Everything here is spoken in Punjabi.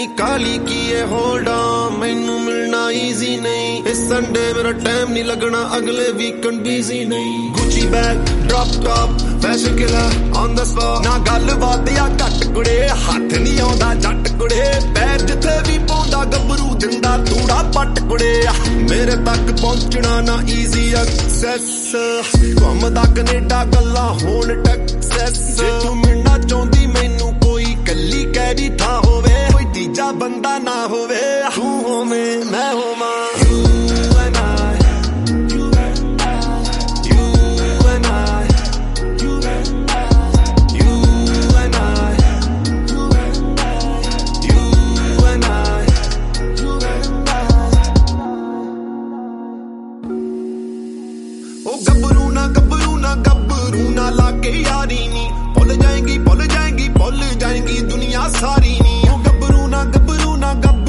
ਇੰਨੀ ਕਾਲੀ ਕੀ ਏ ਹੋਲਡ ਔਨ ਮੈਨੂੰ ਮਿਲਣਾ ਈਜ਼ੀ ਨਹੀਂ ਇਸ ਸੰਡੇ ਮੇਰਾ ਟਾਈਮ ਨਹੀਂ ਲੱਗਣਾ ਅਗਲੇ ਵੀਕਐਂਡ ਬਿਜ਼ੀ ਨਹੀਂ Gucci bag drop top fashion killer on the spot ਨਾ ਗੱਲ ਬਾਤ ਆ ਘੱਟ ਕੁੜੇ ਹੱਥ ਨਹੀਂ ਆਉਂਦਾ ਜੱਟ ਕੁੜੇ ਪੈਰ ਜਿੱਥੇ ਵੀ ਪਾਉਂਦਾ ਗੱਭਰੂ ਦਿੰਦਾ ਤੂੜਾ ਪੱਟ ਕੁੜੇ ਮੇਰੇ ਤੱਕ ਪਹੁੰਚਣਾ ਨਾ ਈਜ਼ੀ ਐਕਸੈਸ ਘੁੰਮਦਾ ਕੈਨੇਡਾ ਗੱਲਾਂ ਹੋਣ ਟੈਕਸੈਸ ਜੇ ਤੂੰ ਮਿਲਣਾ ਚਾਹੁੰਦੀ ਮੈਨੂੰ ਕੋਈ ਕੱਲੀ ਕੈਰੀ ਥਾਂ ਹੋਵੇ ਕੋਈ ਤੀਜਾ ਬੰਦਾ ਨਾ ਹੋਵੇ ਤੂੰ ਹੋਵੇਂ ਮੈਂ ਹੋਵਾਂ ਗੱਭਰੂ ਨਾ ਲਾਗੇ ਯਾਰੀ ਨੀ ਭੁੱਲ ਜਾਏਗੀ ਦੁਨੀਆ ਸਾਰੀ ਨੀ ਗੱਭਰੂ ਨਾ